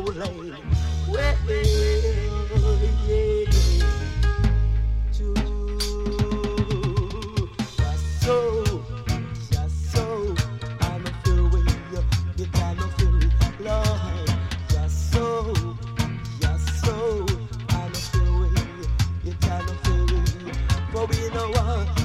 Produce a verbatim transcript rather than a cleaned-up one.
lane. Well, yeah. To just so, just so, I'm a feel with you. You cannot feel it, Lord. Just so, just so, I'm a feel with you. You cannot feel it. For we know what.